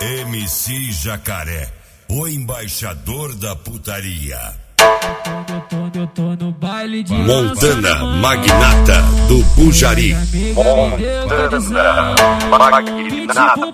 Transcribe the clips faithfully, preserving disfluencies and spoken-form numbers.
M C Jacaré, o embaixador da putaria. Eu tô, eu tô no baile de Montana, magnata do Bujari. Montana, magnata do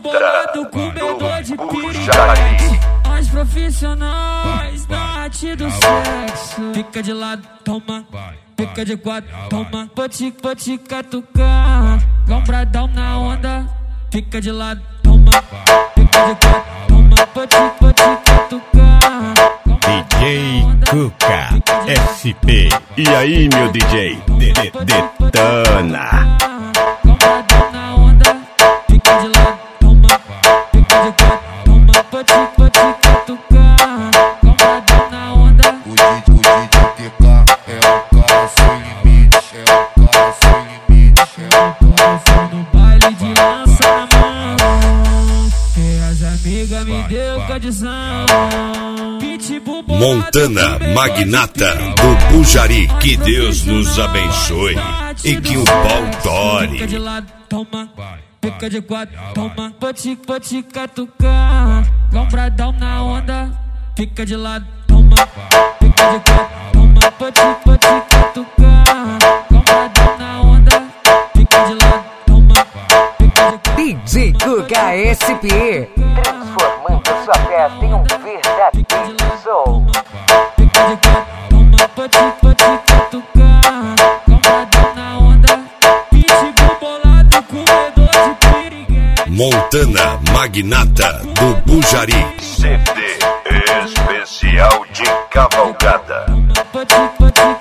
Bujari. As profissionais da arte do sexo. Fica de lado, toma. Fica de quatro, toma. Vou te, vou te catucar. Lombradão na onda. Fica de lado, toma. Fica de quatro, toma. Vou te, vou te catucar. D J Cuca S P. E aí, meu D J? De -de Detona. Lombradão na onda. Fica de lado, toma. Fica de quatro, toma. Vou te, vou te catucar. Lombradão na onda. O D J T K é o cara sem limite. É o cara sem limite. Eu fui no baile de lança na mão. E as amigas me deu condição. Montana, magnata do Bujari. Que Deus nos abençoe e que o pau tore. Fica de lado, toma. Fica de quatro, toma. Vou te, vou te catucar. Lombradão na onda. Fica de lado, toma. Fica de quatro, toma. Vou te, vou te catucar. Lombradão na onda. Fica de lado, toma. Fica de quatro. D J Cuca S P, transformando sua festa em um verdadeiro show. Fica de quatro, toma. Vou te, vou te catucar. Lombradão na onda. Pitbull bolado, comedor de piriguete. Montana, magnata do Bujari. C D especial de cavalgada. Vou te, vou te